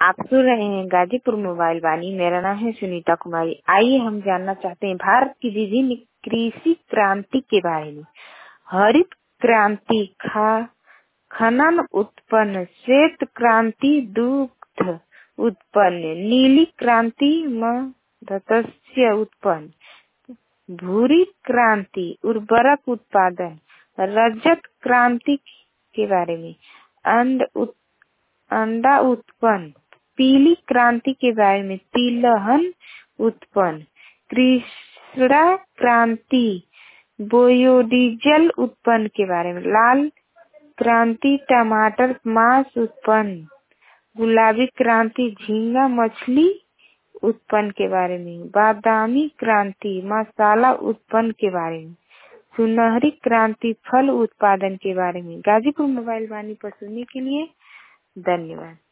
आप सुन रहे हैं गाजीपुर मोबाइल वाणी। मेरा नाम है सुनीता कुमारी। आइए हम जानना चाहते हैं भारत की विभिन्न कृषि क्रांति के बारे में। हरित क्रांति, खनन उत्पन्न, श्वेत क्रांति, दुग्ध उत्पन्न, नीली क्रांति, मत्स्य उत्पन्न, भूरी क्रांति, उर्वरक उत्पादन, रजत क्रांति के बारे में, अंडा उत्पन्न, पीली क्रांति के बारे में, तिलहन उत्पन्न, कृष्णा क्रांति, बायोडीजल उत्पन्न के बारे में, लाल क्रांति, टमाटर मांस उत्पन्न, गुलाबी क्रांति, झींगा मछली उत्पन्न के बारे में, बादामी क्रांति, मसाला उत्पन्न के बारे में, सुनहरी क्रांति, फल उत्पादन के बारे में। गाजीपुर मोबाइल वाणी पर सुनने के लिए धन्यवाद।